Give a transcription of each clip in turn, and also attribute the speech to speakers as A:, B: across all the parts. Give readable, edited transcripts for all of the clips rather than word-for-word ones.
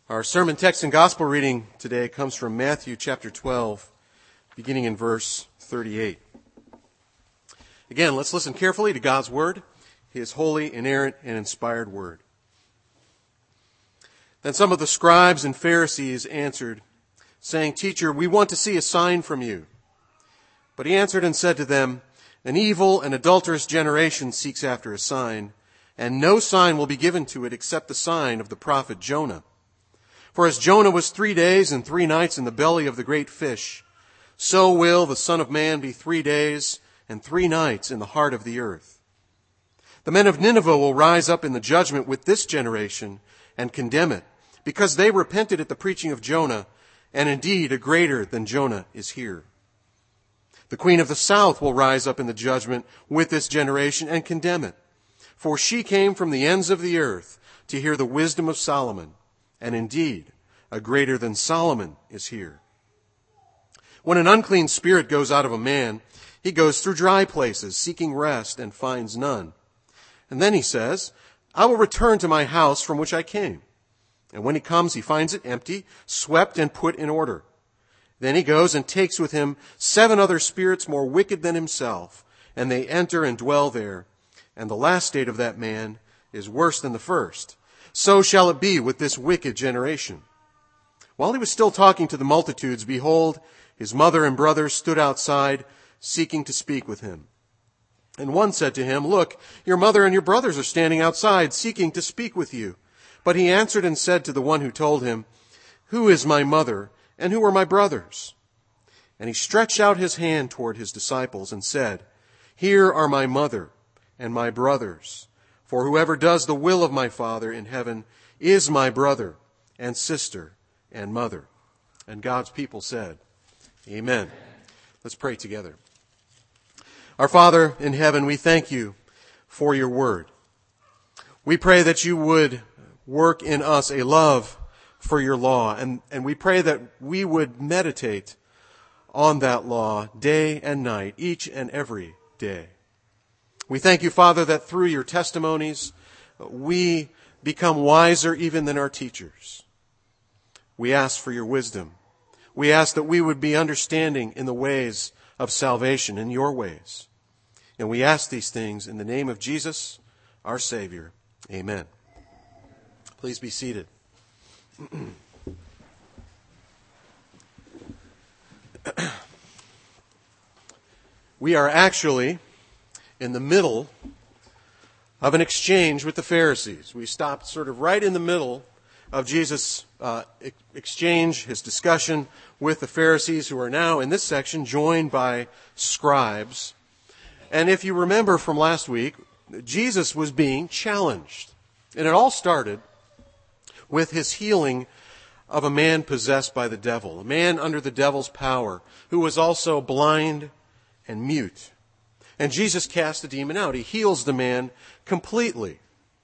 A: Our sermon text and gospel reading today comes from Matthew chapter 12, beginning in verse 38. Again, let's listen carefully to God's word, His holy, inerrant, and inspired word. Then some of the scribes and Pharisees answered, saying, "Teacher, we want to see a sign from you." But he answered and said to them, "An evil and adulterous generation seeks after a sign, and no sign will be given to it except the sign of the prophet Jonah. For as Jonah was 3 days and 3 nights in the belly of the great fish, so will the Son of Man be 3 days and 3 nights in the heart of the earth. The men of Nineveh will rise up in the judgment with this generation and condemn it, because they repented at the preaching of Jonah, and indeed a greater than Jonah is here. The queen of the south will rise up in the judgment with this generation and condemn it, for she came from the ends of the earth to hear the wisdom of Solomon, and indeed a greater than Solomon is here. When an unclean spirit goes out of a man, he goes through dry places, seeking rest, and finds none. And then he says, 'I will return to my house from which I came.' And when he comes, he finds it empty, swept, and put in order. Then he goes and takes with him 7 other spirits more wicked than himself, and they enter and dwell there. And the last state of that man is worse than the first. So shall it be with this wicked generation." While he was still talking to the multitudes, behold, his mother and brothers stood outside, seeking to speak with him. And one said to him, "Look, your mother and your brothers are standing outside, seeking to speak with you." But he answered and said to the one who told him, "Who is my mother, and who are my brothers?" And he stretched out his hand toward his disciples and said, "Here are my mother and my brothers. For whoever does the will of my Father in heaven is my brother and sister and mother." And God's people said, Amen. Let's pray together. Our Father in heaven, we thank you for your word. We pray that you would work in us a love for your law, and we pray that we would meditate on that law day and night, each and every day. We thank you, Father, that through your testimonies, we become wiser even than our teachers. We ask for your wisdom. We ask that we would be understanding in the ways of salvation, in your ways. And we ask these things in the name of Jesus, our Savior. Amen. Please be seated. We are actually in the middle of an exchange with the Pharisees. We stopped sort of right in the middle of Jesus' exchange, his discussion with the Pharisees, who are now in this section joined by scribes. And if you remember from last week, Jesus was being challenged. And it all started with his healing of a man possessed by the devil, a man under the devil's power, who was also blind and mute. And Jesus cast the demon out. He heals the man completely.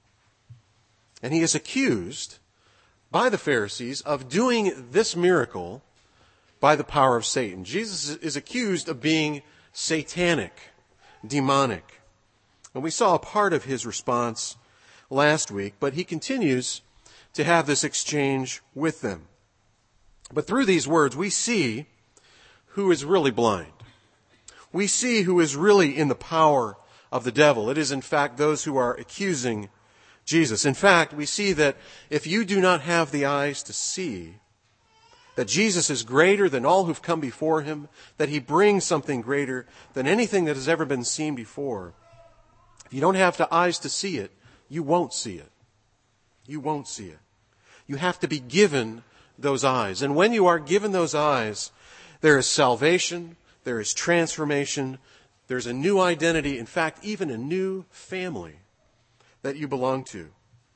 A: And he is accused by the Pharisees of doing this miracle by the power of Satan. Jesus is accused of being satanic, demonic. And we saw a part of his response last week, but he continues to have this exchange with them. But through these words, we see who is really blind. We see who is really in the power of the devil. It is, in fact, those who are accusing Jesus. In fact, we see that if you do not have the eyes to see that Jesus is greater than all who've come before him, that he brings something greater than anything that has ever been seen before, if you don't have the eyes to see it, you won't see it. You won't see it. You have to be given those eyes. And when you are given those eyes, there is salvation, there is transformation, there's a new identity, in fact, even a new family that you belong to.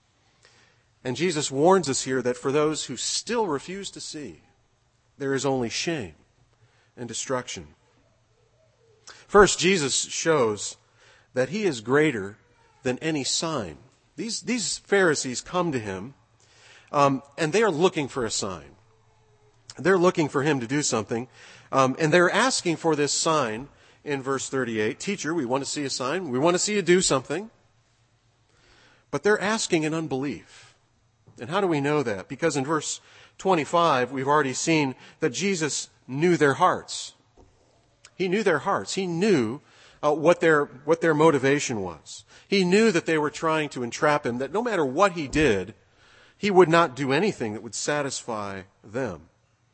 A: And Jesus warns us here that for those who still refuse to see, there is only shame and destruction. First, Jesus shows that he is greater than any sign. These Pharisees come to him, and they are looking for a sign. They're looking for him to do something. And they're asking for this sign in verse 38. "Teacher, we want to see a sign. We want to see you do something." But they're asking in unbelief. And how do we know that? Because in verse 25, we've already seen that Jesus knew their hearts. He knew their hearts. He knew what their motivation was. He knew that they were trying to entrap him, that no matter what he did, he would not do anything that would satisfy them.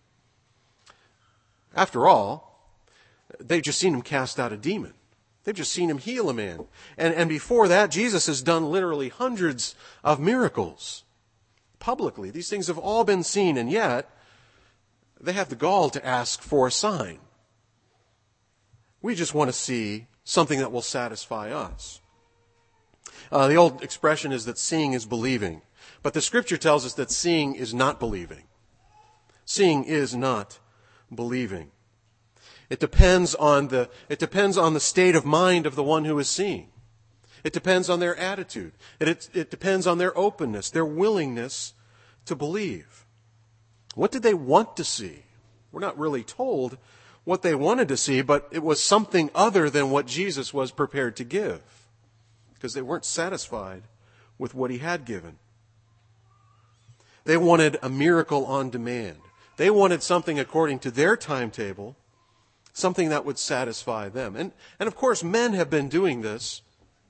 A: After all, they've just seen him cast out a demon. They've just seen him heal a man. And before that, Jesus has done literally hundreds of miracles publicly. These things have all been seen, and yet they have the gall to ask for a sign. We just want to see something that will satisfy us. The old expression is that seeing is believing. But the Scripture tells us that seeing is not believing. Seeing is not believing. It depends on the state of mind of the one who is seeing. It depends on their attitude. It depends on their openness, their willingness to believe. What did they want to see? We're not really told what they wanted to see, but it was something other than what Jesus was prepared to give, because they weren't satisfied with what he had given. They wanted a miracle on demand. They wanted something according to their timetable, something that would satisfy them. And of course, men have been doing this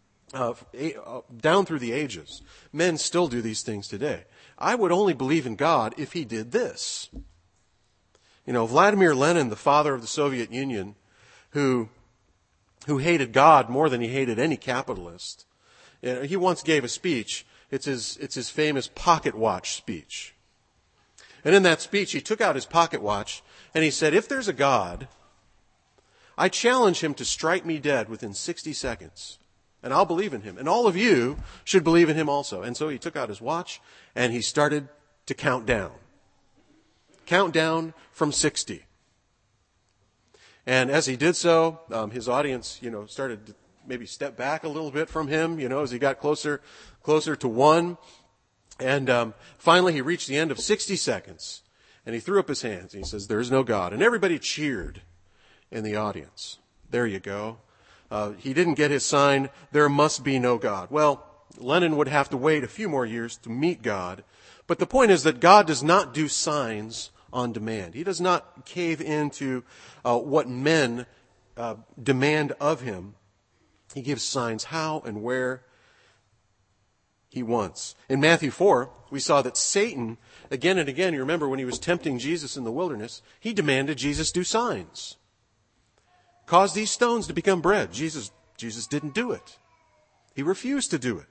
A: down through the ages. Men still do these things today. I would only believe in God if he did this. You know, Vladimir Lenin, the father of the Soviet Union, who hated God more than he hated any capitalist, he once gave a speech. It's his famous pocket watch speech. And in that speech, he took out his pocket watch and he said, if there's a God, I challenge him to strike me dead within 60 seconds. And I'll believe in him. And all of you should believe in him also. And so he took out his watch and he started to count down. Count down from 60. And as he did so, his audience, started to maybe step back a little bit from him, as he got closer to 1. And finally he reached the end of 60 seconds. And he threw up his hands and he says, "There is no God." And everybody cheered in the audience. There you go. He didn't get his sign, "There must be no God." Well, Lenin would have to wait a few more years to meet God. But the point is that God does not do signs on demand. He does not cave into what men demand of him. He gives signs how and where he wants. In Matthew 4, we saw that Satan, again and again, you remember when he was tempting Jesus in the wilderness, he demanded Jesus do signs. Cause these stones to become bread. Jesus didn't do it. He refused to do it.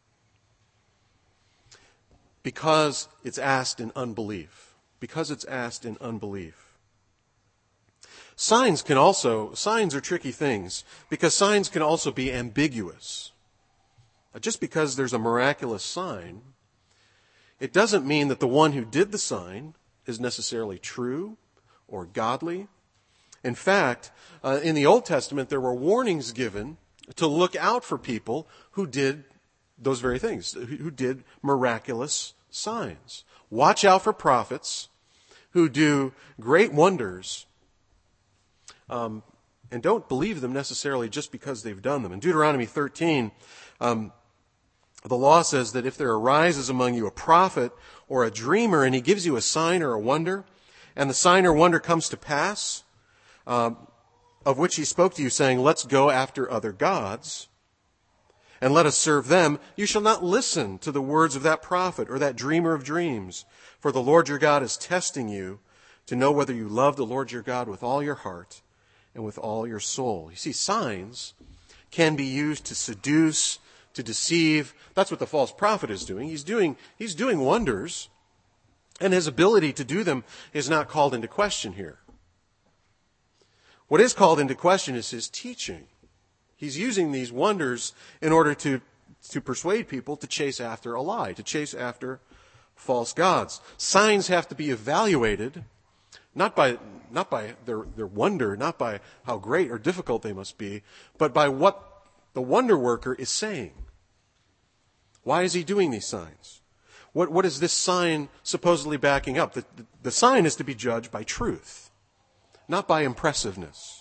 A: Because it's asked in unbelief. Because it's asked in unbelief. Signs are tricky things, because signs can also be ambiguous. Just because there's a miraculous sign, it doesn't mean that the one who did the sign is necessarily true or godly. In fact, in the Old Testament, there were warnings given to look out for people who did those very things, who did miraculous signs. Watch out for prophets who do great wonders, and don't believe them necessarily just because they've done them. In Deuteronomy 13, the law says that if there arises among you a prophet or a dreamer and he gives you a sign or a wonder, and the sign or wonder comes to pass, of which he spoke to you, saying, "Let's go after other gods, and let us serve them," you shall not listen to the words of that prophet or that dreamer of dreams. For the Lord your God is testing you to know whether you love the Lord your God with all your heart and with all your soul. You see, signs can be used to seduce, to deceive. That's what the false prophet is doing. He's doing wonders, and his ability to do them is not called into question here. What is called into question is his teaching. He's using these wonders in order to persuade people to chase after a lie, to chase after false gods. Signs have to be evaluated not by their wonder, not by how great or difficult they must be, but by what the wonder worker is saying. Why is he doing these signs? What is this sign supposedly backing up? The sign is to be judged by truth, not by impressiveness.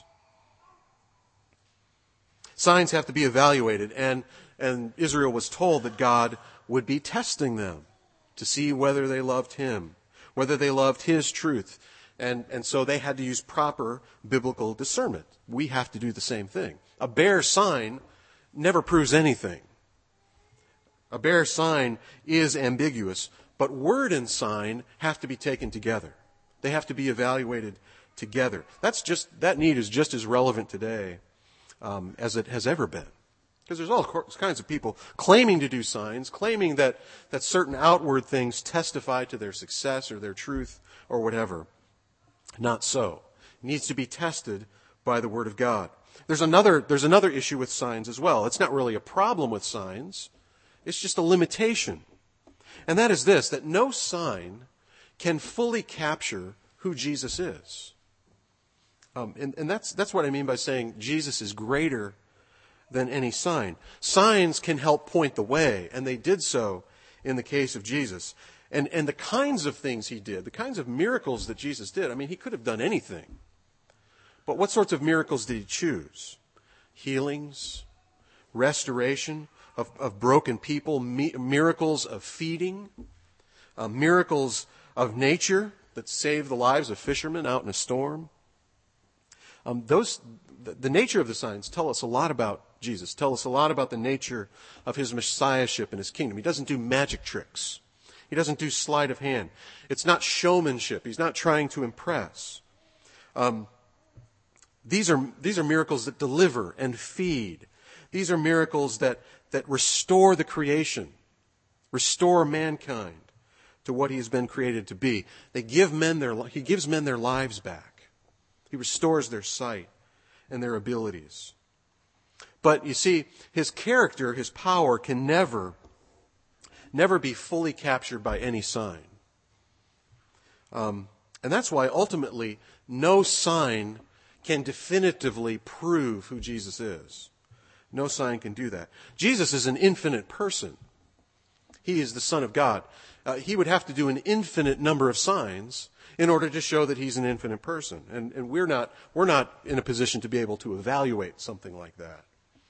A: Signs have to be evaluated, and Israel was told that God would be testing them. to see whether they loved him, whether they loved his truth. And so they had to use proper biblical discernment. We have to do the same thing. A bare sign never proves anything. A bare sign is ambiguous, but word and sign have to be taken together. They have to be evaluated together. That need is just as relevant today as it has ever been. Because there's all kinds of people claiming to do signs, claiming that certain outward things testify to their success or their truth or whatever. Not so. It needs to be tested by the Word of God. There's another issue with signs as well. It's not really a problem with signs. It's just a limitation. And that is this, that no sign can fully capture who Jesus is. And that's what I mean by saying Jesus is greater than any sign. Signs can help point the way, and they did so in the case of Jesus. And the kinds of things he did, the kinds of miracles that Jesus did, I mean, he could have done anything. But what sorts of miracles did he choose? Healings, restoration of broken people, miracles of feeding, miracles of nature that saved the lives of fishermen out in a storm. The nature of the signs tell us a lot about Jesus, tell us a lot about the nature of his messiahship and his kingdom. He doesn't do magic tricks. He doesn't do sleight of hand. It's not showmanship. He's not trying to impress. These are miracles that deliver and feed. These are miracles that restore the creation, restore mankind to what he has been created to be. He gives men their lives back. He restores their sight and their abilities. But you see, his character, his power can never be fully captured by any sign. And that's why ultimately no sign can definitively prove who Jesus is. No sign can do that. Jesus is an infinite person. He is the Son of God. He would have to do an infinite number of signs in order to show that he's an infinite person. And we're not in a position to be able to evaluate something like that.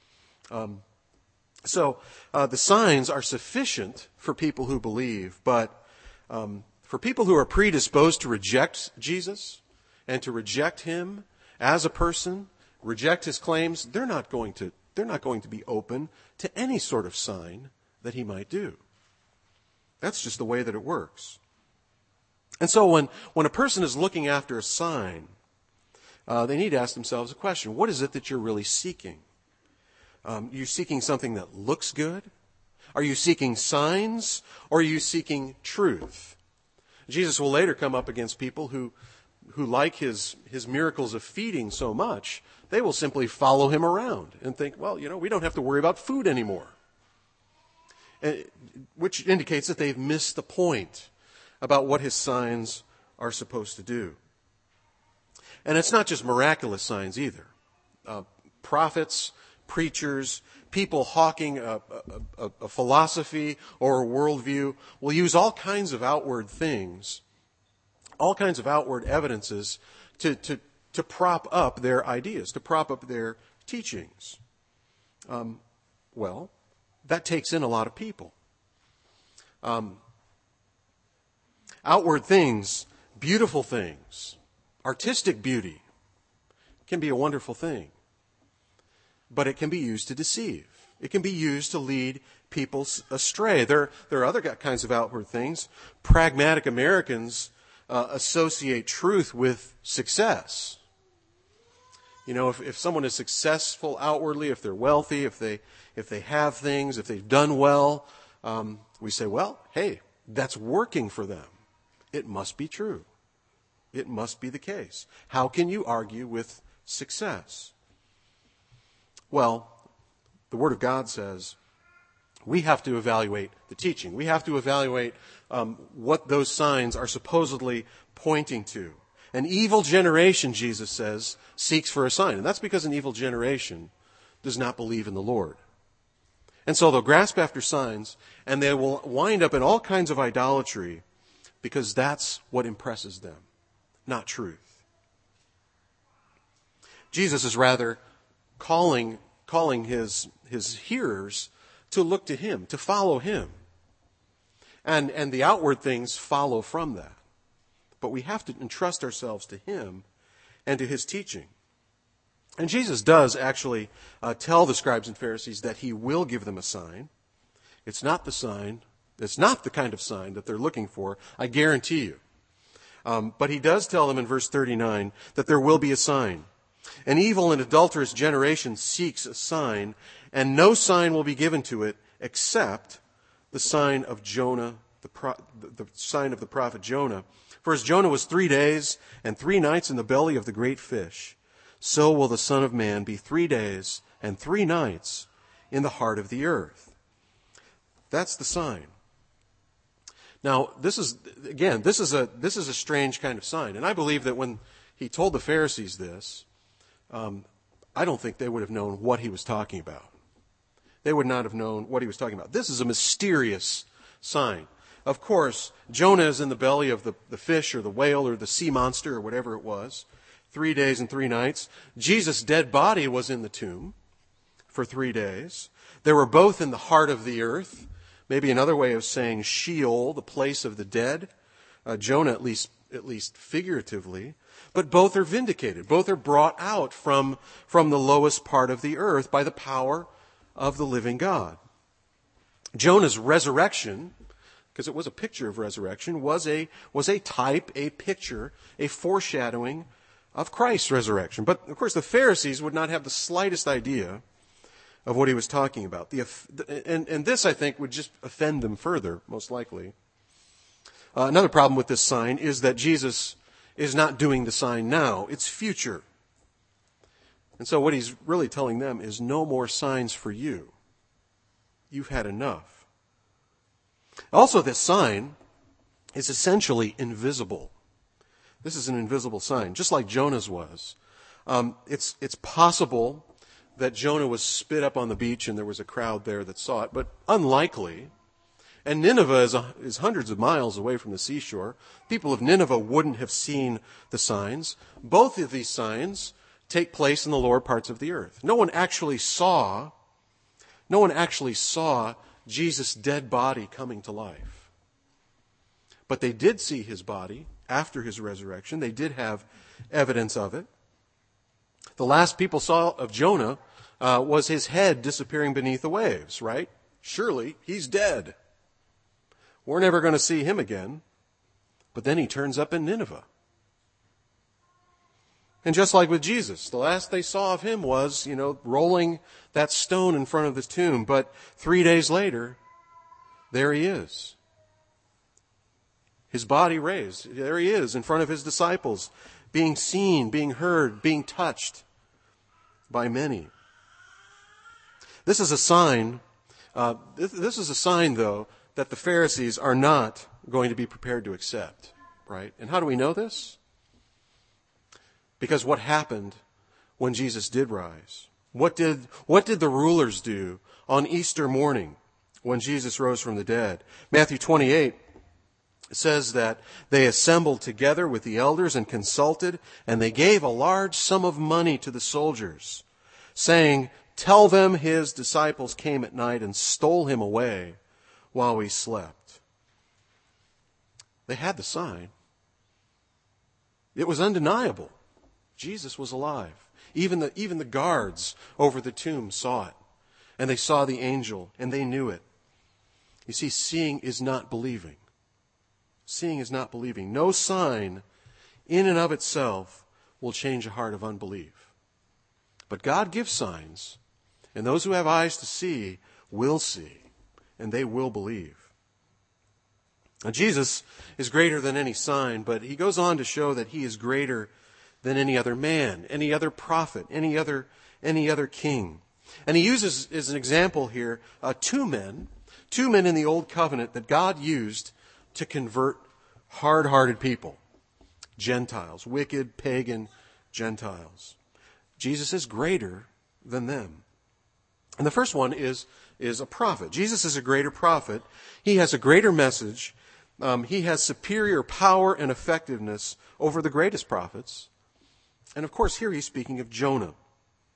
A: So the signs are sufficient for people who believe, but for people who are predisposed to reject Jesus and to reject him as a person, reject his claims, they're not going to be open to any sort of sign that he might do. That's just the way that it works. And so when a person is looking after a sign, they need to ask themselves a question. What is it that you're really seeking? Are you seeking something that looks good? Are you seeking signs? Or are you seeking truth? Jesus will later come up against people who like his miracles of feeding so much, they will simply follow him around and think, well, we don't have to worry about food anymore. Which indicates that they've missed the point about what his signs are supposed to do. And it's not just miraculous signs either. Prophets, preachers, people hawking a philosophy or a worldview will use all kinds of outward things, all kinds of outward evidences to prop up their ideas, to prop up their teachings. Well, that takes in a lot of people. Outward things, beautiful things, artistic beauty can be a wonderful thing. But it can be used to deceive. It can be used to lead people astray. There are other kinds of outward things. Pragmatic Americans associate truth with success. If someone is successful outwardly, if they're wealthy, if they have things, if they've done well, we say, well, hey, that's working for them. It must be true. It must be the case. How can you argue with success? Well, the Word of God says we have to evaluate the teaching. We have to evaluate what those signs are supposedly pointing to. An evil generation, Jesus says, seeks for a sign. And that's because an evil generation does not believe in the Lord. And so they'll grasp after signs, and they will wind up in all kinds of idolatry because that's what impresses them, not truth. Jesus is rather calling his hearers to look to him, to follow him. And the outward things follow from that. But we have to entrust ourselves to him and to his teaching. And Jesus does actually tell the scribes and Pharisees that he will give them a sign. It's not the kind of sign that they're looking for, I guarantee you. But he does tell them in verse 39 that there will be a sign. An evil and adulterous generation seeks a sign, and no sign will be given to it except the sign of Jonah, the sign of the prophet Jonah. For as Jonah was 3 days and 3 nights in the belly of the great fish, so will the Son of Man be 3 days and 3 nights in the heart of the earth. That's the sign. Now, this is a strange kind of sign. And I believe that when he told the Pharisees this, I don't think they would have known what he was talking about. They would not have known what he was talking about. This is a mysterious sign. Of course, Jonah is in the belly of the fish or the whale or the sea monster or whatever it was, 3 days and 3 nights. Jesus' dead body was in the tomb for 3 days. They were both in the heart of the earth. Maybe another way of saying Sheol, the place of the dead. Jonah, at least figuratively. But both are vindicated. Both are brought out from the lowest part of the earth by the power of the living God. Jonah's resurrection, because it was a picture of resurrection, was a type, a picture, a foreshadowing of Christ's resurrection. But, of course, the Pharisees would not have the slightest idea of what he was talking about. And this, I think, would just offend them further, most likely. Another problem with this sign is that Jesus is not doing the sign now. It's future. And so what he's really telling them is no more signs for you. You've had enough. Also, this sign is essentially invisible. This is an invisible sign, just like Jonah's was. It's possible that Jonah was spit up on the beach and there was a crowd there that saw it, but unlikely. And Nineveh is hundreds of miles away from the seashore. People of Nineveh wouldn't have seen the signs. Both of these signs take place in the lower parts of the earth. No one actually saw Jesus' dead body coming to life. But they did see his body after his resurrection. They did have evidence of it. The last people saw of Jonah was his head disappearing beneath the waves, right? Surely he's dead. We're never going to see him again. But then he turns up in Nineveh. And just like with Jesus, the last they saw of him was, rolling that stone in front of the tomb. But 3 days later, there he is. His body raised. There he is in front of his disciples, being seen, being heard, being touched by many. This is a sign, though, that the Pharisees are not going to be prepared to accept, right? And how do we know this? Because what happened when Jesus did rise? What did the rulers do on Easter morning when Jesus rose from the dead? Matthew 28 says that they assembled together with the elders and consulted, and they gave a large sum of money to the soldiers, saying, "Tell them his disciples came at night and stole him away while we slept." They had the sign. It was undeniable. Jesus was alive. Even the guards over the tomb saw it. And they saw the angel, and they knew it. You see, seeing is not believing. Seeing is not believing. No sign in and of itself will change a heart of unbelief. But God gives signs, and those who have eyes to see will see, and they will believe. Now, Jesus is greater than any sign, but he goes on to show that he is greater than any other man, any other prophet, any other king. And he uses as an example here two men in the Old Covenant that God used to convert hard-hearted people, Gentiles, wicked, pagan Gentiles. Jesus is greater than them. And the first one is a prophet. Jesus is a greater prophet. He has a greater message. He has superior power and effectiveness over the greatest prophets. And of course, here he's speaking of Jonah.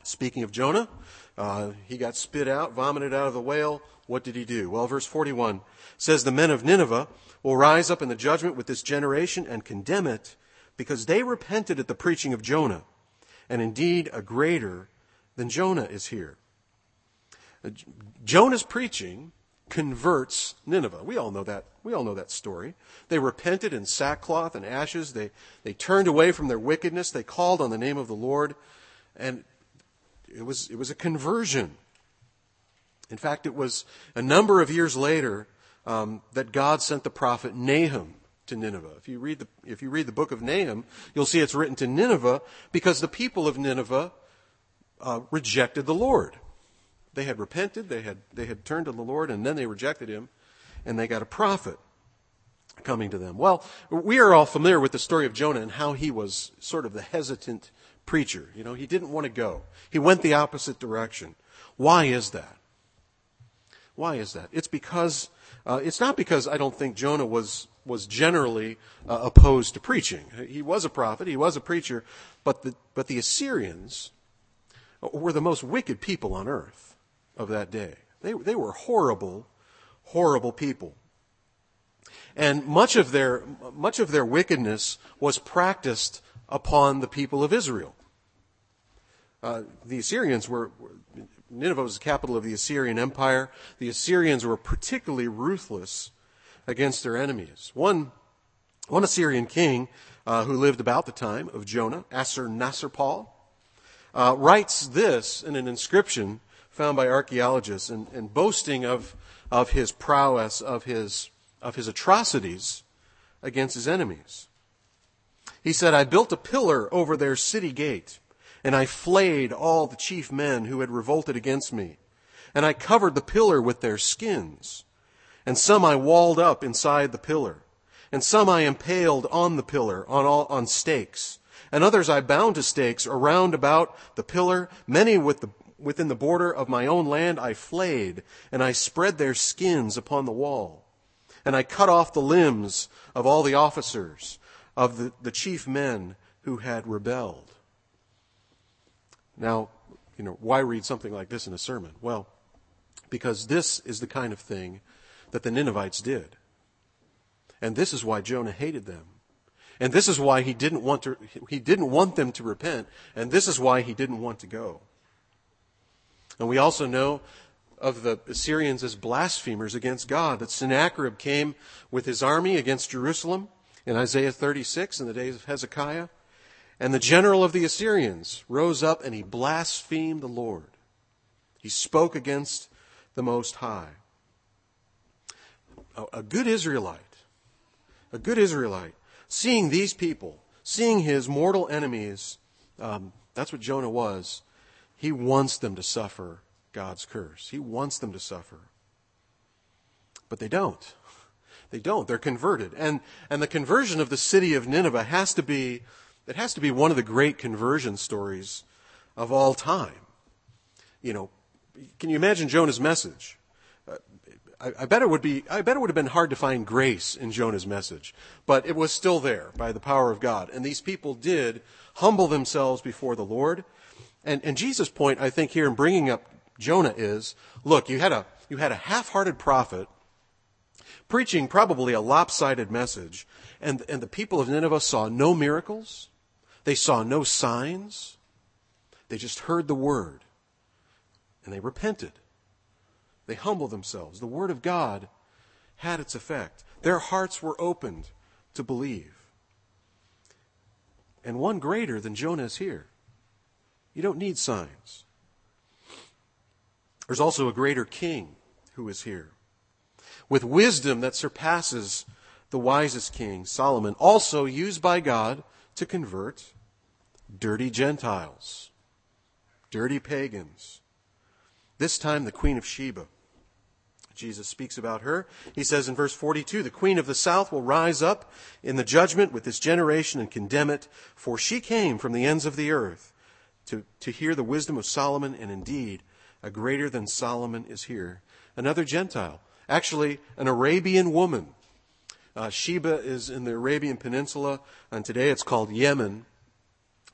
A: Speaking of Jonah, he got spit out, vomited out of the whale. What did he do? Well, verse 41 says, the men of Nineveh will rise up in the judgment with this generation and condemn it, because they repented at the preaching of Jonah. And indeed, a greater than Jonah is here. Jonah's preaching converts Nineveh. We all know that. We all know that story. They repented in sackcloth and ashes. They turned away from their wickedness. They called on the name of the Lord, and it was a conversion. In fact, it was a number of years later that God sent the prophet Nahum to Nineveh. If you read the book of Nahum, you'll see it's written to Nineveh because the people of Nineveh rejected the Lord. They had repented, they had turned to the Lord, and then they rejected him, and they got a prophet coming to them. Well, we are all familiar with the story of Jonah and how he was sort of the hesitant preacher. You know, he didn't want to go. He went the opposite direction. Why is that? Why is that? It's because it's not because I don't think Jonah was generally opposed to preaching. He was a prophet, he was a preacher, but the Assyrians were the most wicked people on earth of that day. They were horrible, horrible people. And much of their wickedness was practiced upon the people of Israel. The Assyrians Nineveh was the capital of the Assyrian Empire. The Assyrians were particularly ruthless against their enemies. One Assyrian king who lived about the time of Jonah, Assur-Nasir-pal, writes this in an inscription found by archaeologists and boasting of his prowess, of his atrocities against his enemies. He said, I built a pillar over their city gate, and I flayed all the chief men who had revolted against me. And I covered the pillar with their skins. And some I walled up inside the pillar. And some I impaled on the pillar on stakes. And others I bound to stakes around about the pillar. Many within the border of my own land I flayed, and I spread their skins upon the wall. And I cut off the limbs of all the officers, of the chief men who had rebelled. Now, why read something like this in a sermon? Well, because this is the kind of thing that the Ninevites did. And this is why Jonah hated them. And this is why he didn't want them to repent. And this is why he didn't want to go. And we also know of the Assyrians as blasphemers against God, that Sennacherib came with his army against Jerusalem in Isaiah 36 in the days of Hezekiah. And the general of the Assyrians rose up and he blasphemed the Lord. He spoke against the Most High. A good Israelite, seeing these people, seeing his mortal enemies, that's what Jonah was. He wants them to suffer God's curse. He wants them to suffer. But they don't. They don't. They're converted. And the conversion of the city of Nineveh has to be one of the great conversion stories of all time. Can you imagine Jonah's message? I bet it would have been hard to find grace in Jonah's message, but it was still there by the power of God. And these people did humble themselves before the Lord. And Jesus' point, I think, here in bringing up Jonah is, look, you had a half-hearted prophet preaching probably a lopsided message, and the people of Nineveh saw no miracles. They saw no signs. They just heard the word, and they repented. They humbled themselves. The word of God had its effect. Their hearts were opened to believe. And one greater than Jonah is here. You don't need signs. There's also a greater king who is here, with wisdom that surpasses the wisest king, Solomon, also used by God to convert dirty Gentiles, dirty pagans. This time the Queen of Sheba. Jesus speaks about her. He says in verse 42, the Queen of the South will rise up in the judgment with this generation and condemn it, for she came from the ends of the earth to hear the wisdom of Solomon, and indeed a greater than Solomon is here. Another Gentile, actually an Arabian woman. Sheba is in the Arabian Peninsula, and today it's called Yemen.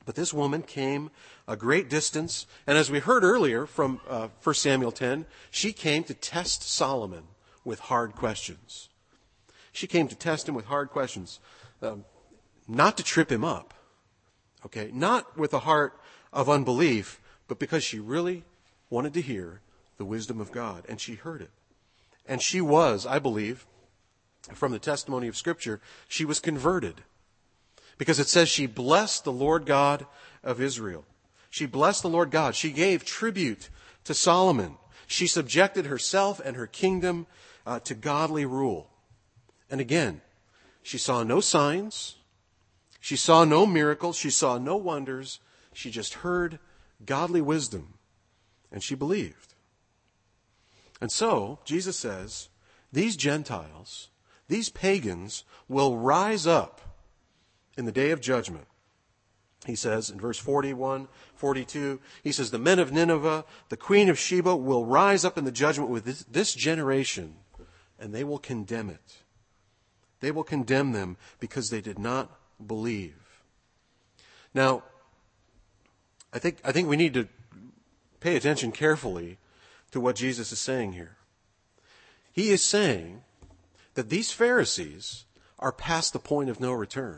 A: But this woman came a great distance, and as we heard earlier from 1 Samuel 10, she came to test Solomon with hard questions. She came to test him with hard questions, not to trip him up, okay? Not with a heart of unbelief, but because she really wanted to hear the wisdom of God, and she heard it. And she was, I believe, from the testimony of Scripture, she was converted. Because it says she blessed the Lord God of Israel. She blessed the Lord God. She gave tribute to Solomon. She subjected herself and her kingdom to godly rule. And again, she saw no signs. She saw no miracles. She saw no wonders. She just heard godly wisdom. And she believed. And so, Jesus says, these Gentiles, these pagans will rise up in the day of judgment. He says in verse 41, 42, he says, the men of Nineveh, the queen of Sheba, will rise up in the judgment with this generation, and they will condemn it. They will condemn them because they did not believe. Now, I think we need to pay attention carefully to what Jesus is saying here. He is saying that these Pharisees are past the point of no return.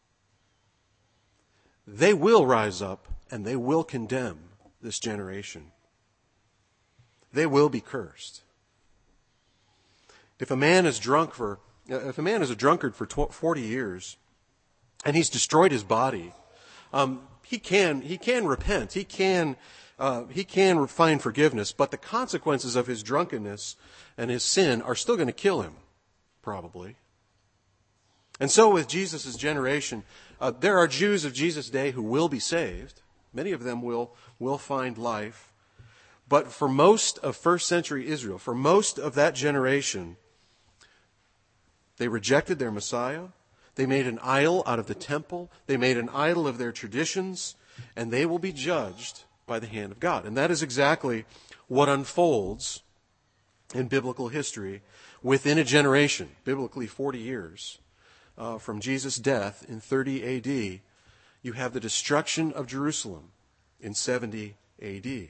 A: They will rise up and they will condemn this generation. They will be cursed. If a man is a drunkard for 40 years and he's destroyed his body, he can repent. He can find forgiveness, but the consequences of his drunkenness and his sin are still going to kill him, probably. And so with Jesus' generation, there are Jews of Jesus' day who will be saved. Many of them will find life. But for most of first century Israel, for most of that generation, they rejected their Messiah. They made an idol out of the temple. They made an idol of their traditions. And they will be judged by the hand of God. And that is exactly what unfolds in biblical history within a generation, biblically 40 years. From Jesus' death in 30 A.D., you have the destruction of Jerusalem in 70 A.D.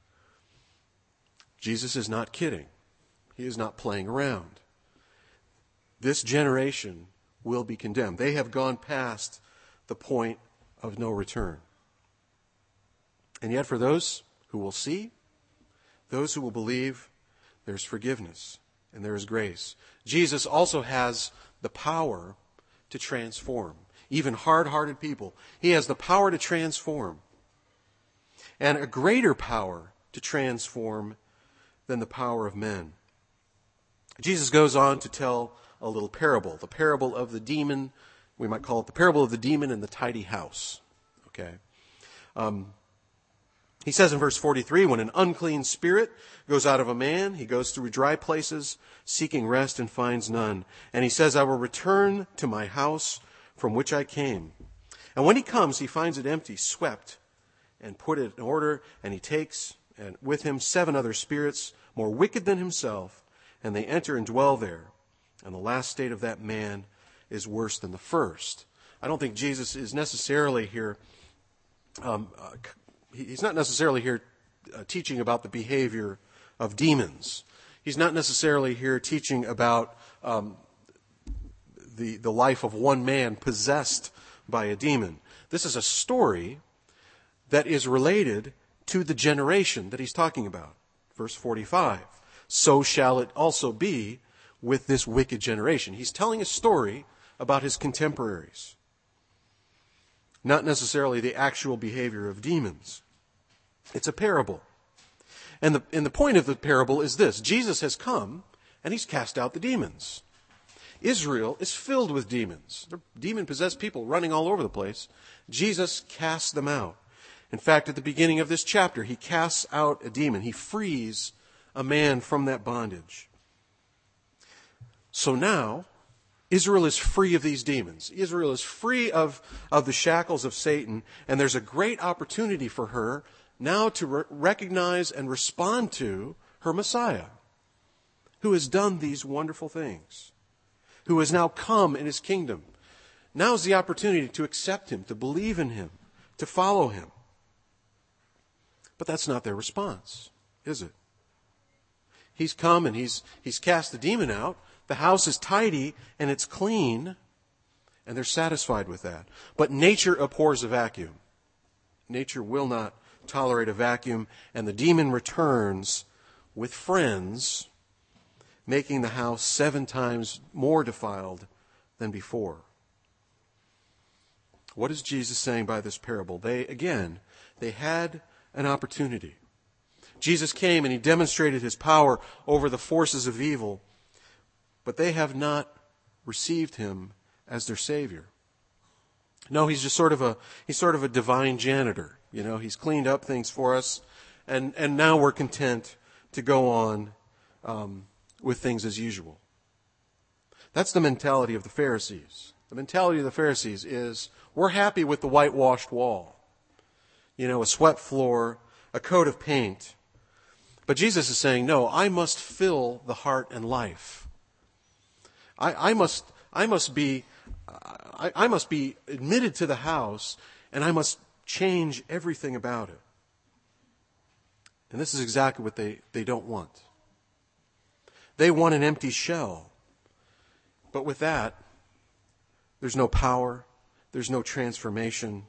A: Jesus is not kidding. He is not playing around. This generation will be condemned. They have gone past the point of no return. And yet for those who will see, those who will believe, there's forgiveness and there is grace. Jesus also has the power to transform even hard-hearted people. He has the power to transform, and a greater power to transform than the power of men. Jesus goes on to tell a little parable, the parable of the demon. We might call it the parable of the demon in the tidy house. Okay. He says in verse 43, when an unclean spirit goes out of a man, he goes through dry places, seeking rest and finds none. And he says, I will return to my house from which I came. And when he comes, he finds it empty, swept, and put it in order. And he takes and with him 7 other spirits, more wicked than himself, and they enter and dwell there. And the last state of that man is worse than the first. I don't think Jesus is necessarily here he's not necessarily here teaching about the behavior of demons. He's not necessarily here teaching about the life of one man possessed by a demon. This is a story that is related to the generation that he's talking about. Verse 45, so shall it also be with this wicked generation. He's telling a story about his contemporaries, not necessarily the actual behavior of demons. It's a parable. And the point of the parable is this. Jesus has come and he's cast out the demons. Israel is filled with demons. They're demon-possessed people running all over the place. Jesus casts them out. In fact, at the beginning of this chapter, he casts out a demon. He frees a man from that bondage. So now, Israel is free of these demons. Israel is free of the shackles of Satan, and there's a great opportunity for her now to recognize and respond to her Messiah, who has done these wonderful things, who has now come in his kingdom. Now's the opportunity to accept him, to believe in him, to follow him. But that's not their response, is it? He's come and he's cast the demon out. The house is tidy and it's clean, and they're satisfied with that. But nature abhors a vacuum. Nature will not tolerate a vacuum, and the demon returns with friends, making the house 7 times more defiled than before. What is Jesus saying by this parable? They had an opportunity. Jesus came and he demonstrated his power over the forces of evil, but they have not received him as their Savior. No, he's sort of a divine janitor. He's cleaned up things for us, and now we're content to go on with things as usual. That's the mentality of the Pharisees. The mentality of the Pharisees is, we're happy with the whitewashed wall. A swept floor, a coat of paint. But Jesus is saying, no, I must fill the heart and life. I must be admitted to the house, and I must change everything about it. And this is exactly what they don't want. They want an empty shell. But with that, there's no power, there's no transformation.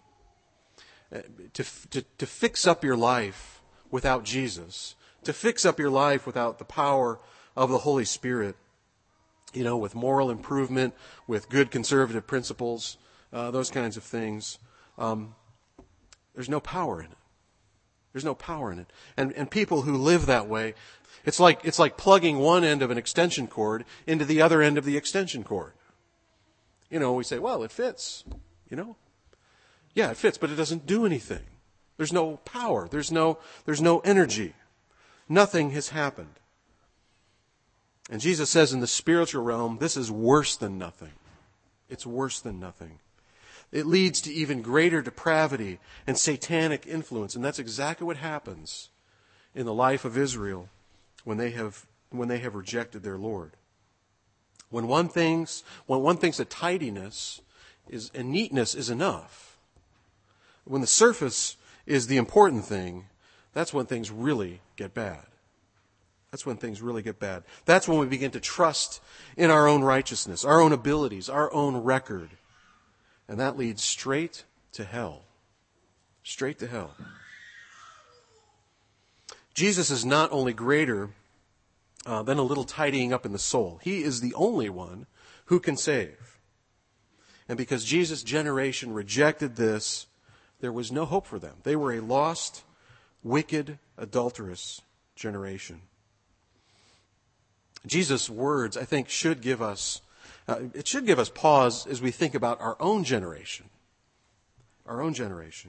A: To fix up your life without Jesus, to fix up your life without the power of the Holy Spirit, with moral improvement, with good conservative principles, those kinds of things, there's no power in it. There's no power in it. And people who live that way, it's like plugging one end of an extension cord into the other end of the extension cord. We say, well, it fits, Yeah, it fits, but it doesn't do anything. There's no power. There's no energy. Nothing has happened. And Jesus says in the spiritual realm, this is worse than nothing. It's worse than nothing. It leads to even greater depravity and satanic influence. And that's exactly what happens in the life of Israel when they have rejected their Lord. When one thinks that tidiness and neatness is enough, when the surface is the important thing, that's when things really get bad. That's when things really get bad. That's when we begin to trust in our own righteousness, our own abilities, our own record. And that leads straight to hell. Straight to hell. Jesus is not only greater than a little tidying up in the soul. He is the only one who can save. And because Jesus' generation rejected this, there was no hope for them. They were a lost, wicked, adulterous generation. Jesus' words, I think, should give us pause as we think about our own generation. Our own generation.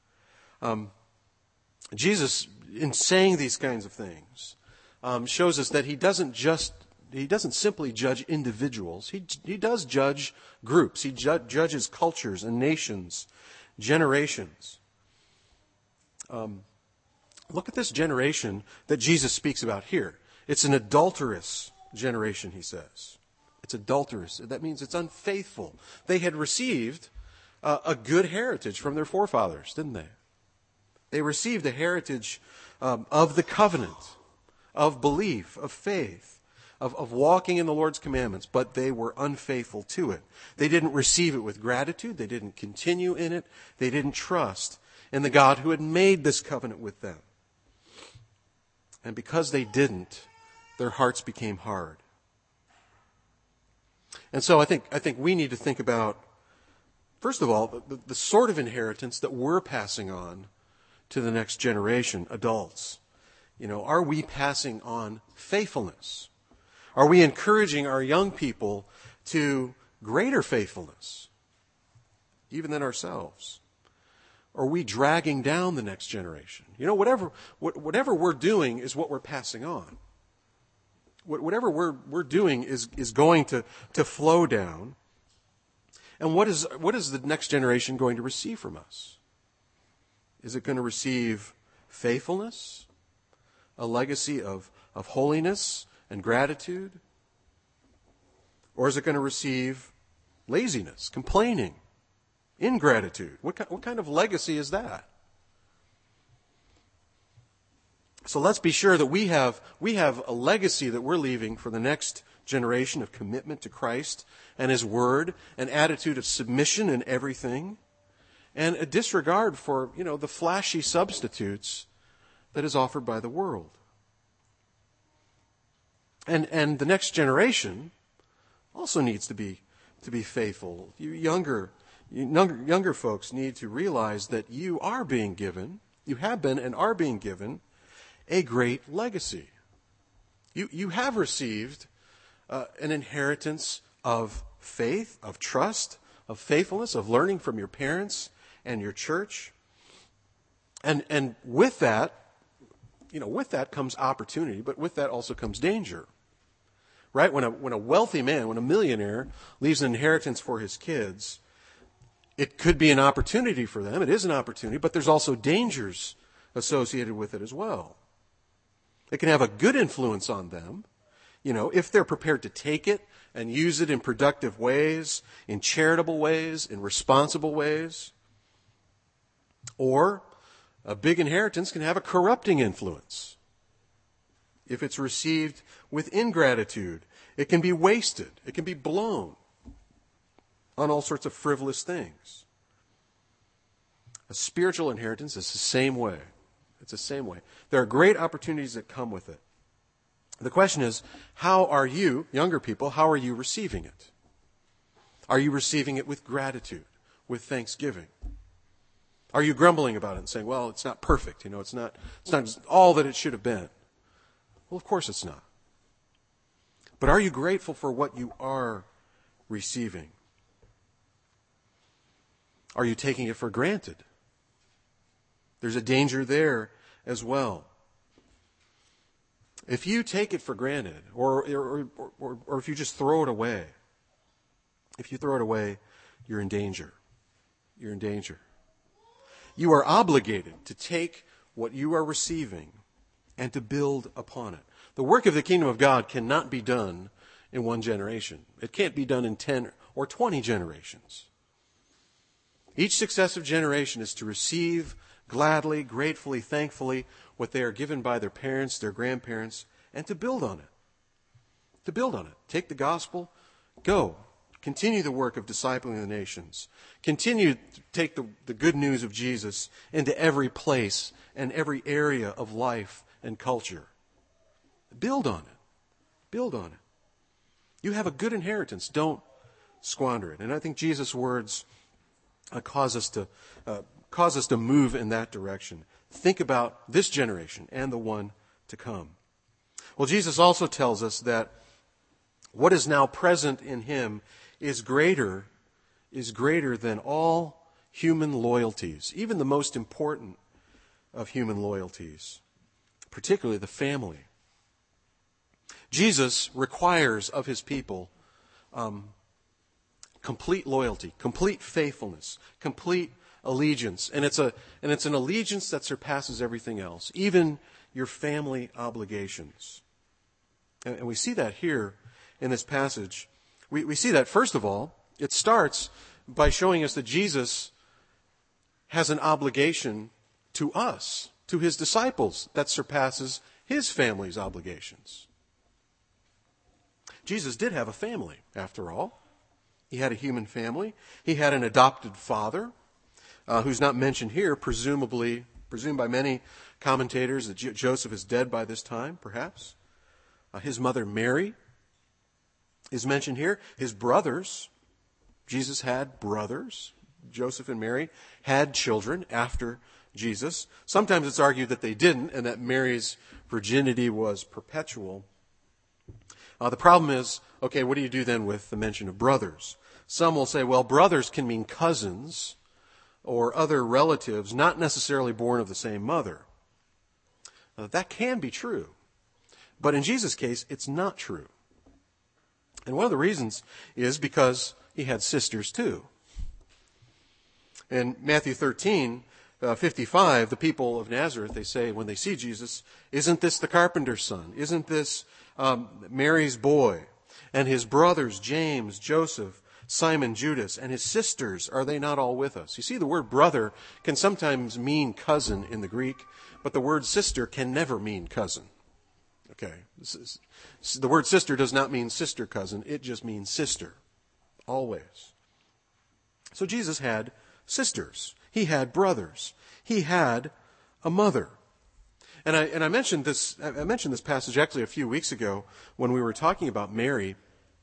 A: Jesus, in saying these kinds of things, shows us that he doesn't simply judge individuals. He does judge groups. He judges cultures and nations, generations. Look at this generation that Jesus speaks about here. It's an adulterous generation, he says. It's adulterous. That means it's unfaithful. They had received a good heritage from their forefathers, didn't they? They received a heritage of the covenant, of belief, of faith, of walking in the Lord's commandments, but they were unfaithful to it. They didn't receive it with gratitude. They didn't continue in it. They didn't trust in the God who had made this covenant with them. And because they didn't, their hearts became hard. And so I think we need to think about, first of all, the sort of inheritance that we're passing on to the next generation, adults. Are we passing on faithfulness? Are we encouraging our young people to greater faithfulness, even than ourselves? Are we dragging down the next generation? Whatever we're doing is what we're passing on. Whatever we're doing is going to flow down. And what is the next generation going to receive from us? Is it going to receive faithfulness, a legacy of holiness and gratitude? Or is it going to receive laziness, complaining, ingratitude. What kind of legacy is that? So let's be sure that we have a legacy that we're leaving for the next generation of commitment to Christ and His Word, an attitude of submission in everything, and a disregard for, the flashy substitutes that is offered by the world. And the next generation also needs to be faithful. You younger folks need to realize that you are being given, you have been and are being given, a great legacy. You have received an inheritance of faith, of trust, of faithfulness, of learning from your parents and your church. And with that, with that comes opportunity, but with that also comes danger. Right? When a wealthy man, when a millionaire leaves an inheritance for his kids, it could be an opportunity for them. It is an opportunity, but there's also dangers associated with it as well. It can have a good influence on them, if they're prepared to take it and use it in productive ways, in charitable ways, in responsible ways. Or a big inheritance can have a corrupting influence. If it's received with ingratitude, it can be wasted. It can be blown on all sorts of frivolous things. A spiritual inheritance is the same way. It's the same way. There are great opportunities that come with it. The question is, how are you, younger people, how are you receiving it? Are you receiving it with gratitude, with thanksgiving? Are you grumbling about it and saying, well, it's not perfect, it's not all that it should have been? Well, of course it's not. But are you grateful for what you are receiving? Are you taking it for granted? There's a danger there as well. If you take it for granted, or if you just throw it away, you're in danger. You're in danger. You are obligated to take what you are receiving and to build upon it. The work of the kingdom of God cannot be done in one generation. It can't be done in 10 or 20 generations. Each successive generation is to receive gladly, gratefully, thankfully what they are given by their parents, their grandparents, and to build on it. To build on it. Take the gospel, go. Continue the work of discipling the nations. Continue to take the good news of Jesus into every place and every area of life and culture. Build on it. Build on it. You have a good inheritance. Don't squander it. And I think Jesus' words cause us to move in that direction. Think about this generation and the one to come. Well, Jesus also tells us that what is now present in Him is greater than all human loyalties, even the most important of human loyalties, particularly the family. Jesus requires of His people complete loyalty, complete faithfulness, complete allegiance. And it's an allegiance that surpasses everything else, even your family obligations. And we see that here in this passage. We see that, first of all, it starts by showing us that Jesus has an obligation to us, to His disciples, that surpasses His family's obligations. Jesus did have a family, after all. He had a human family. He had an adopted father, who's not mentioned here, presumed by many commentators that Joseph is dead by this time, perhaps. His mother Mary is mentioned here. His brothers, Jesus had brothers. Joseph and Mary had children after Jesus. Sometimes it's argued that they didn't and that Mary's virginity was perpetual. The problem is, okay, what do you do then with the mention of brothers? Some will say, well, brothers can mean cousins or other relatives, not necessarily born of the same mother. That can be true. But in Jesus' case, it's not true. And one of the reasons is because He had sisters too. In Matthew 13:55, the people of Nazareth, they say when they see Jesus, isn't this the carpenter's son? Isn't this Mary's boy? And his brothers, James, Joseph, Simon Judas, and his sisters, are they not all with us? You see, the word brother can sometimes mean cousin in the Greek, but the word sister can never mean cousin. Okay. The word sister does not mean sister cousin. It just means sister. Always. So Jesus had sisters. He had brothers. He had a mother. And I mentioned this passage actually a few weeks ago when we were talking about Mary,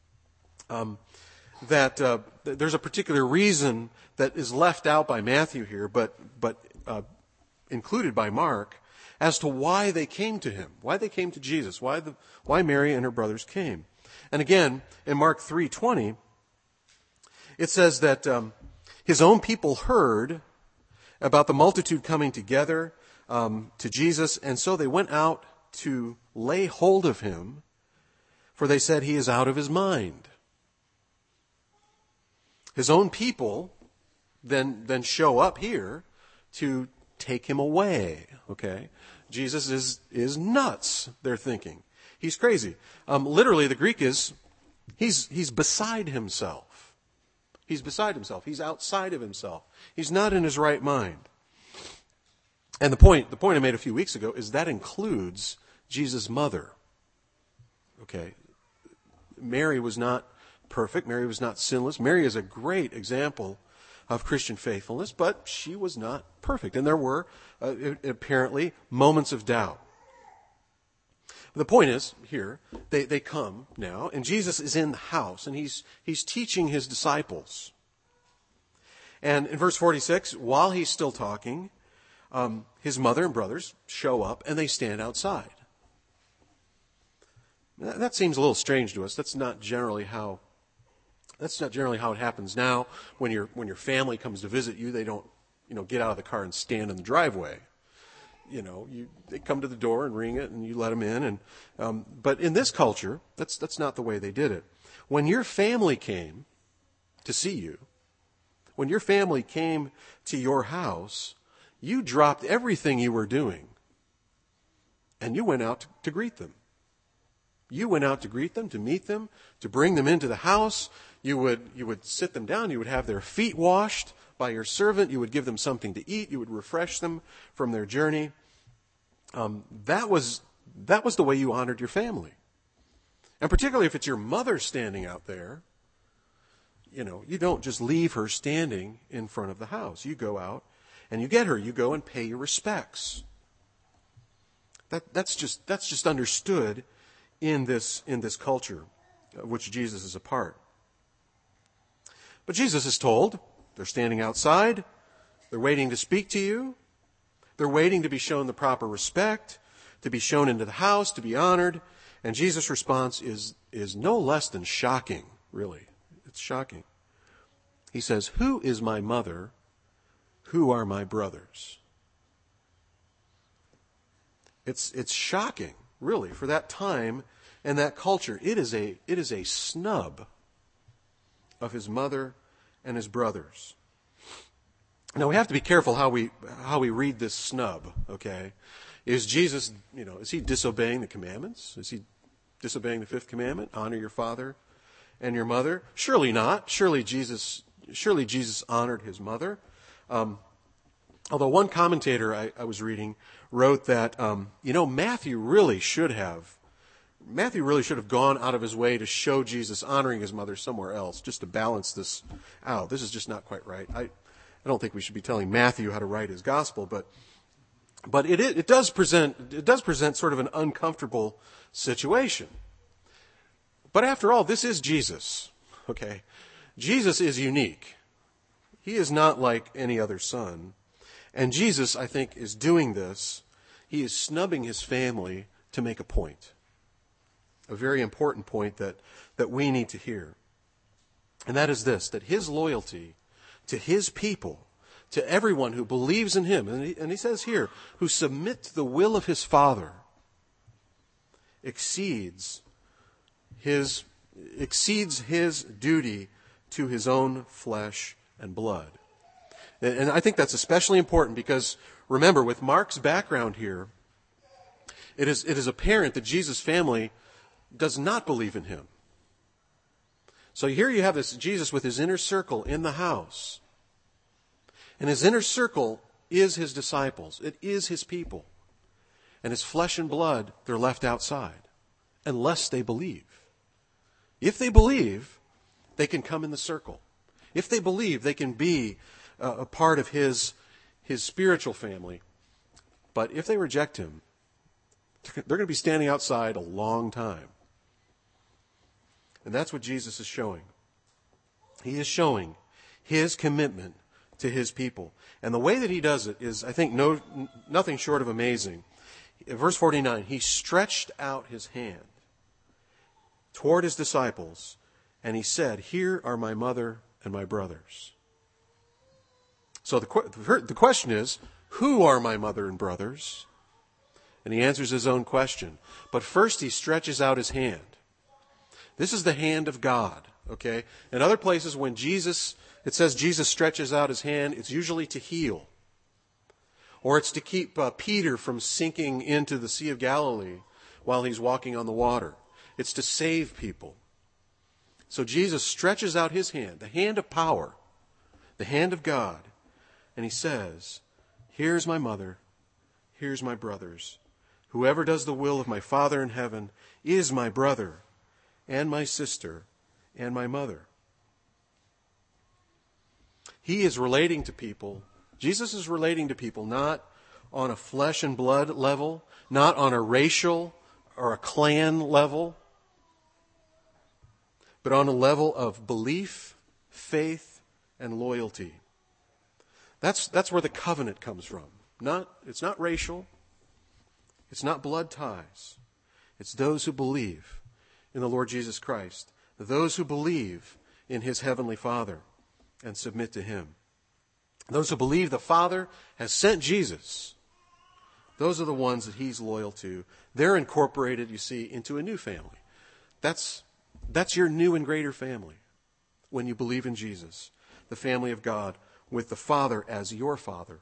A: that there's a particular reason that is left out by Matthew here, but included by Mark, as to why they came to him, why they came to Jesus, why Mary and her brothers came. And again, in Mark 3:20, it says that his own people heard about the multitude coming together to Jesus, and so they went out to lay hold of him, for they said he is out of his mind. His own people then show up here to take him away. Okay, Jesus is nuts. They're thinking he's crazy. Literally, the Greek is he's beside himself. He's beside himself. He's outside of himself. He's not in his right mind. And the point I made a few weeks ago is that includes Jesus' mother. Okay, Mary was not perfect. Mary was not sinless. Mary is a great example of Christian faithfulness, but she was not perfect. And there were apparently moments of doubt. The point is, here, they come now, and Jesus is in the house, and he's teaching his disciples. And in verse 46, while he's still talking, his mother and brothers show up, and they stand outside. That seems a little strange to us. That's not generally how it happens now. When your family comes to visit you, they don't, get out of the car and stand in the driveway. They come to the door and ring it, and you let them in. But in this culture, that's not the way they did it. When your family came to see you, when your family came to your house, you dropped everything you were doing, and you went out to greet them. You went out to greet them, to meet them, to bring them into the house. You would sit them down. You would have their feet washed by your servant. You would give them something to eat. You would refresh them from their journey. That was the way you honored your family. And particularly if it's your mother standing out there, you don't just leave her standing in front of the house. You go out and you get her. You go and pay your respects. That's just understood in this culture of which Jesus is a part. But Jesus is told, they're standing outside, they're waiting to speak to you, they're waiting to be shown the proper respect, to be shown into the house, to be honored, and Jesus' response is no less than shocking, really. It's shocking. He says, "Who is my mother? Who are my brothers?" It's shocking, really, for that time and that culture. It is a snub of his mother and his brothers. Now we have to be careful how we read this snub, okay? Is Jesus, is he disobeying the commandments? Is he disobeying the fifth commandment? Honor your father and your mother? Surely not. Surely Jesus honored his mother. Although one commentator I was reading wrote that, Matthew really should have gone out of his way to show Jesus honoring his mother somewhere else, just to balance this out. This is just not quite right. I don't think we should be telling Matthew how to write his gospel, but it does present sort of an uncomfortable situation. But after all, this is Jesus. Okay, Jesus is unique. He is not like any other son, and Jesus, I think, is doing this. He is snubbing his family to make a point. A very important point that we need to hear. And that is this, that his loyalty to his people, to everyone who believes in him, and he says here, who submit to the will of his Father, exceeds his duty to his own flesh and blood. And I think that's especially important because, remember, with Mark's background here, it is apparent that Jesus' family does not believe in him. So here you have this Jesus with his inner circle in the house. And his inner circle is his disciples. It is his people. And his flesh and blood, they're left outside. Unless they believe. If they believe, they can come in the circle. If they believe, they can be a part of his spiritual family. But if they reject him, they're going to be standing outside a long time. And that's what Jesus is showing. He is showing his commitment to his people. And the way that he does it is, I think, nothing short of amazing. Verse 49, he stretched out his hand toward his disciples, and he said, "Here are my mother and my brothers." So the question is, who are my mother and brothers? And he answers his own question. But first he stretches out his hand. This is the hand of God, okay? In other places when it says Jesus stretches out his hand, it's usually to heal. Or it's to keep Peter from sinking into the Sea of Galilee while he's walking on the water. It's to save people. So Jesus stretches out his hand, the hand of power, the hand of God, and he says, "Here's my mother, here's my brothers. Whoever does the will of my Father in heaven is my brother and my sister and my mother." He is relating to people. Jesus is relating to people not on a flesh and blood level, not on a racial or a clan level, but on a level of belief, faith, and loyalty. That's where the covenant comes from. It's not racial. It's not blood ties. It's those who believe in the Lord Jesus Christ. Those who believe in his heavenly Father and submit to him. Those who believe the Father has sent Jesus. Those are the ones that he's loyal to. They're incorporated, you see, into a new family. That's your new and greater family when you believe in Jesus, the family of God, with the Father as your Father.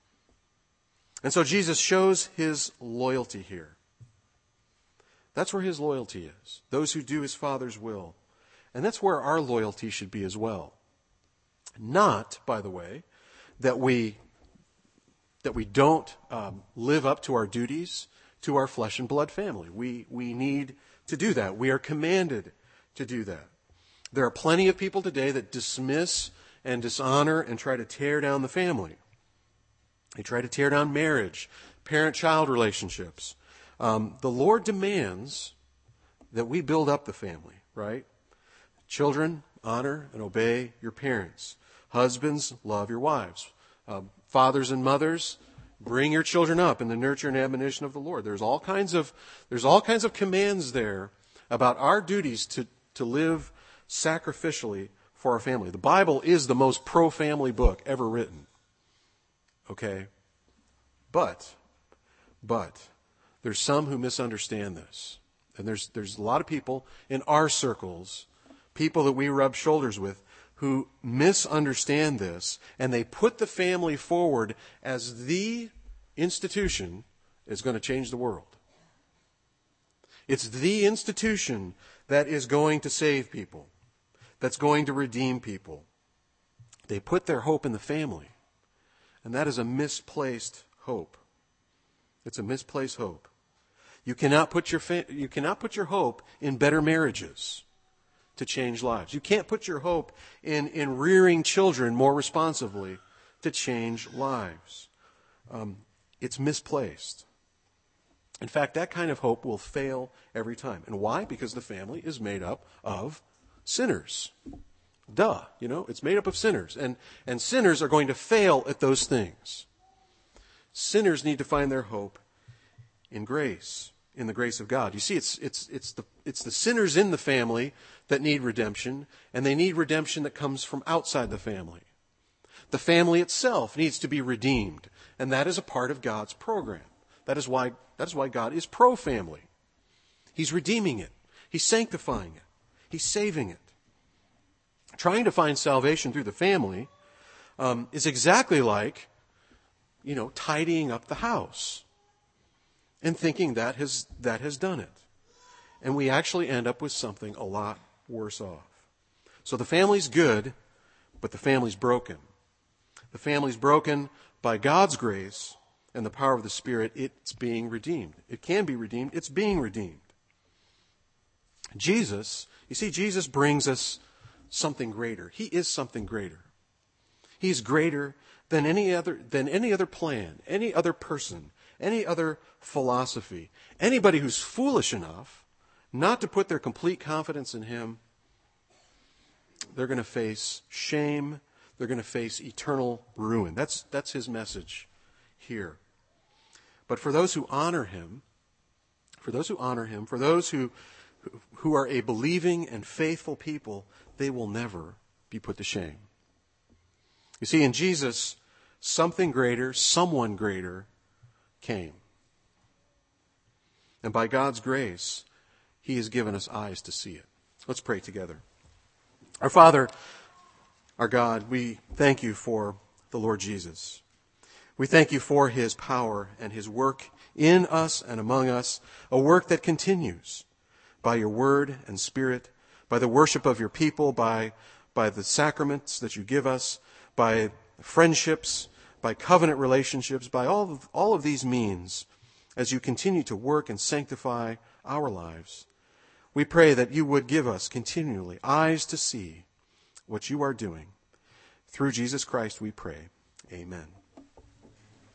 A: And so Jesus shows his loyalty here. That's where his loyalty is. Those who do his Father's will. And that's where our loyalty should be as well. Not, by the way, that we don't live up to our duties to our flesh and blood family. We need to do that. We are commanded to do that. There are plenty of people today that dismiss and dishonor and try to tear down the family. They try to tear down marriage, parent-child relationships. The Lord demands that we build up the family, right? Children, honor and obey your parents. Husbands, love your wives. Fathers and mothers, bring your children up in the nurture and admonition of the Lord. There's all kinds of commands there about our duties to live sacrificially for our family. The Bible is the most pro-family book ever written. Okay? But there's some who misunderstand this. And there's a lot of people in our circles, people that we rub shoulders with, who misunderstand this, and they put the family forward as the institution is going to change the world. It's the institution that is going to save people, that's going to redeem people. They put their hope in the family, and that is a misplaced hope. It's a misplaced hope. You cannot put your hope in better marriages to change lives. You can't put your hope in rearing children more responsibly to change lives. It's misplaced. In fact, that kind of hope will fail every time. And why? Because the family is made up of sinners. Duh, it's made up of sinners. And sinners are going to fail at those things. Sinners need to find their hope in grace, in the grace of God. You see, it's the sinners in the family that need redemption, and they need redemption that comes from outside the family. The family itself needs to be redeemed, and that is a part of God's program. That is why God is pro-family. He's redeeming it. He's sanctifying it. He's saving it. Trying to find salvation through the family is exactly like, tidying up the house and thinking that has done it. And we actually end up with something a lot worse off. So the family's good, but the family's broken. The family's broken by God's grace and the power of the Spirit. It's being redeemed. It can be redeemed. It's being redeemed. Jesus brings us something greater. He is something greater. He's greater than any other plan, any other person, any other philosophy. Anybody who's foolish enough not to put their complete confidence in him, they're going to face shame. They're going to face eternal ruin. That's his message here. But for those who honor him, for those who are a believing and faithful people, they will never be put to shame. You see, in Jesus, something greater, someone greater came. And by God's grace, he has given us eyes to see it. Let's pray together. Our Father, our God, we thank you for the Lord Jesus. We thank you for his power and his work in us and among us, a work that continues by your word and Spirit, by the worship of your people, by the sacraments that you give us, by friendships, by covenant relationships, by all of these means, as you continue to work and sanctify our lives. We pray that you would give us continually eyes to see what you are doing. Through Jesus Christ we pray. Amen.